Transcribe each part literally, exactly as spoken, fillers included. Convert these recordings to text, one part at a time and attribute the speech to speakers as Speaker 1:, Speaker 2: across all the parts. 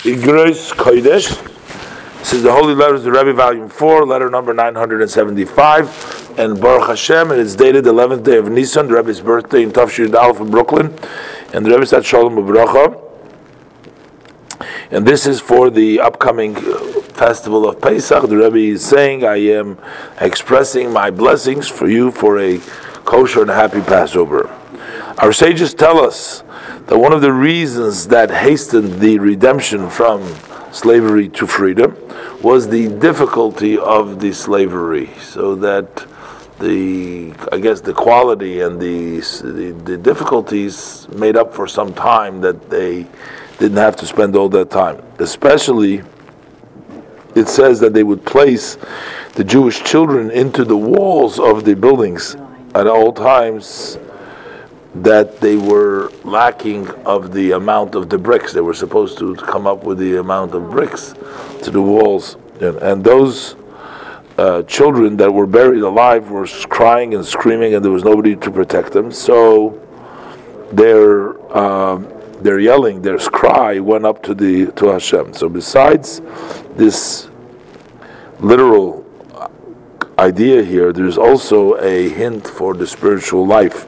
Speaker 1: Igros Kodesh. This is the Holy Letters of the Rebbe, Volume four, letter number nine hundred seventy-five. And Baruch Hashem, it is dated the eleventh day of Nisan, the Rebbe's birthday in Tafshir Aleph in Brooklyn. And the Rebbe said Shalom Uvracha. And this is for the upcoming festival of Pesach. The Rebbe is saying, I am expressing my blessings for you for a kosher and happy Passover. Our sages tell us that one of the reasons that hastened the redemption from slavery to freedom was the difficulty of the slavery, so that the, I guess, the quality and the, the the difficulties made up for some time that they didn't have to spend all that time. Especially, it says that they would place the Jewish children into the walls of the buildings at all times, that they were lacking of the amount of the bricks. They were supposed to come up with the amount of bricks to the walls. And, and those uh, children that were buried alive were crying and screaming, and there was nobody to protect them. So their um, their yelling, their cry went up to the to Hashem. So besides this literal idea here, there's also a hint for the spiritual life.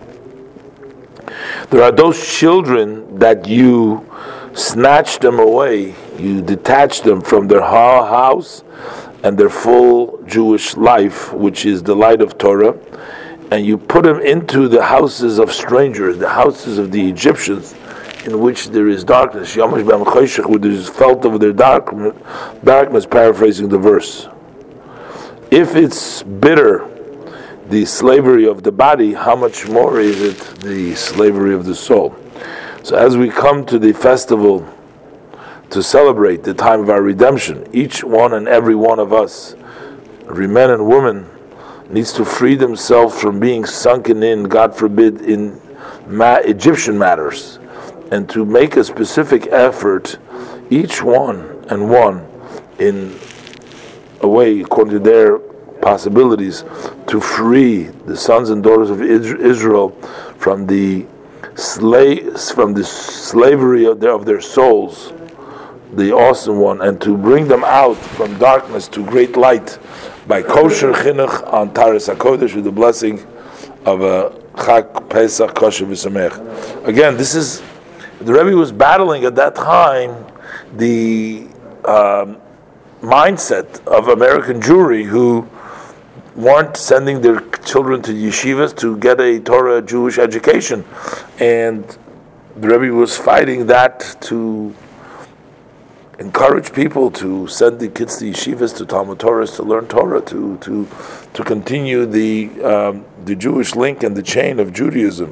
Speaker 1: There are those children that you snatch them away, you detach them from their house and their full Jewish life, which is the light of Torah, and you put them into the houses of strangers, the houses of the Egyptians, in which there is darkness. Yamash b'am choshech, where there is felt of their dark, darkness, paraphrasing the verse. If it's bitter, the slavery of the body, how much more is it the slavery of the soul? So as we come to the festival to celebrate the time of our redemption, each one and every one of us, every man and woman, needs to free themselves from being sunken in, God forbid, in ma- Egyptian matters, and to make a specific effort, each one and one, in a way according to their possibilities, to free the sons and daughters of Israel from the slaves, from the slavery of their, of their souls, the awesome one, and to bring them out from darkness to great light by kosher chinuch on Taras HaKodesh, with the blessing of a Chag Pesach kosher v'samech. Again, this is, the Rebbe was battling at that time the um, mindset of American Jewry, who weren't sending their children to yeshivas to get a Torah Jewish education, and the Rebbe was fighting that to encourage people to send the kids to yeshivas, to Talmud Torahs, to learn Torah, to to to continue the um, the Jewish link and the chain of Judaism.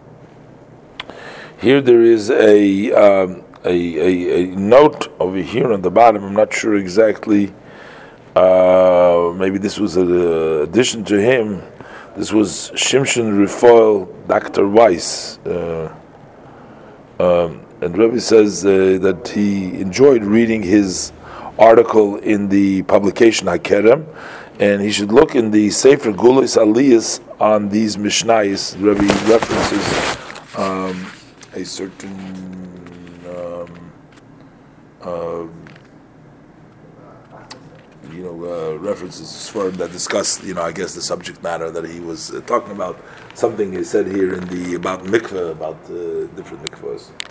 Speaker 1: Here there is a, um, a, a a note over here on the bottom. I'm not sure exactly. Uh, maybe this was an addition to him. This was Shimshon Rifoil, Doctor Weiss. Uh, um, and Rebbe says uh, that he enjoyed reading his article in the publication Hakerem, and he should look in the Sefer Gulis Aliyas on these Mishnayos. Rebbe references um, a certain um, uh, you know, uh, references for him that discuss, you know, I guess the subject matter that he was uh, talking about. Something he said here in the about mikveh, about uh, different mikvahs.